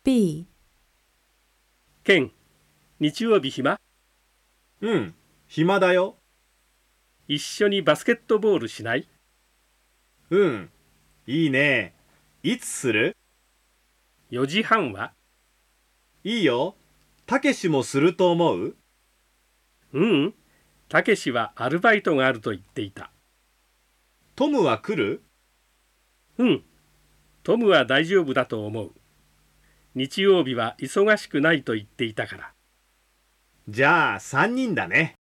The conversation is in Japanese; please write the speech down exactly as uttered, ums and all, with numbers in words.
B、 ケン、日曜日暇？ うん、暇だよ。 一緒にバスケットボールしない？ うん、いいね。いつする？ よじはんは？ いいよ。たけしもすると思う？ うん、たけしはアルバイトがあると言っていた。 トムは来る？ うん、トムは大丈夫だと思う。日曜日は忙しくないと言っていたから。 じゃあさんにんだね。